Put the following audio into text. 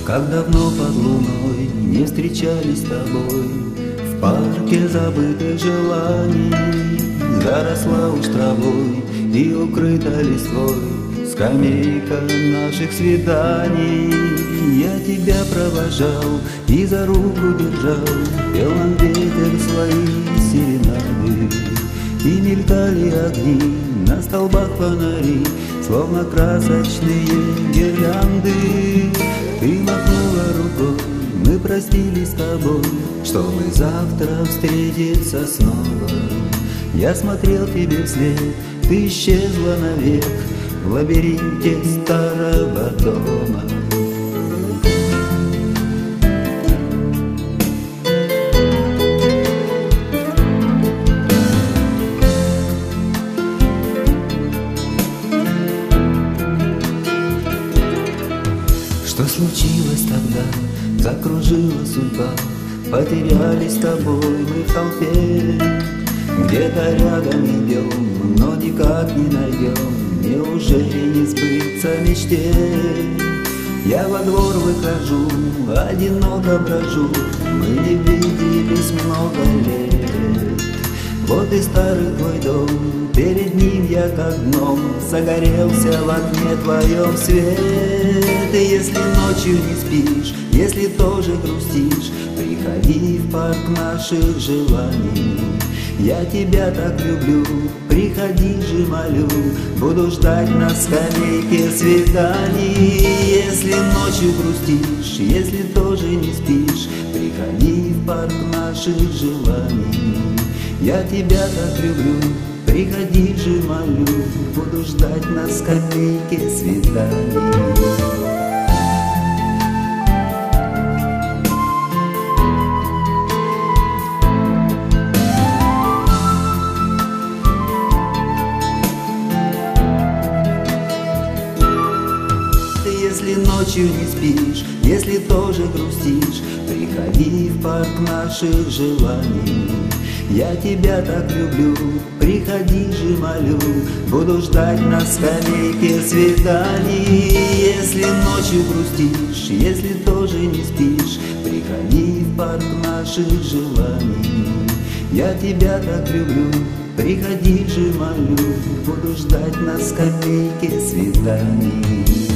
Как давно под луной не встречались с тобой, в парке забытых желаний. Заросла уж травой и укрыта листвой скамейка наших свиданий. Я тебя провожал и за руку держал, пел нам ветер свои серенады. И мелькали огни, на столбах фонари, словно красочные гирлянды. Ты махнула рукой, мы простились с тобой, чтобы завтра встретиться снова. Я смотрел тебе вслед, ты исчезла навек в лабиринте старого дома. Что случилось тогда? Закружила судьба, потерялись с тобой мы в толпе. Где-то рядом идем, но никак не найдем, неужели не сбыться мечте? Я во двор выхожу, одиноко брожу, мы не виделись много лет. Вот и старый твой дом, перед ним я как гном, загорелся в окне твоем свет. И если ночью не спишь, если тоже грустишь, приходи в парк наших желаний. Я тебя так люблю, приходи же, молю, буду ждать на скамейке свиданий. Если ночью грустишь, если тоже не спишь, приходи в парк наших желаний. Я тебя так люблю, приходи же, молю, буду ждать на скамейке свиданий. Если ночью не спишь, если тоже грустишь, приходи в парк наших желаний. Я тебя так люблю, приходи же, молю, буду ждать на скамейке свиданий. Если ночью грустишь, если тоже не спишь, приходи в парк наших желаний. Я тебя так люблю, приходи же, молю, буду ждать на скамейке свиданий.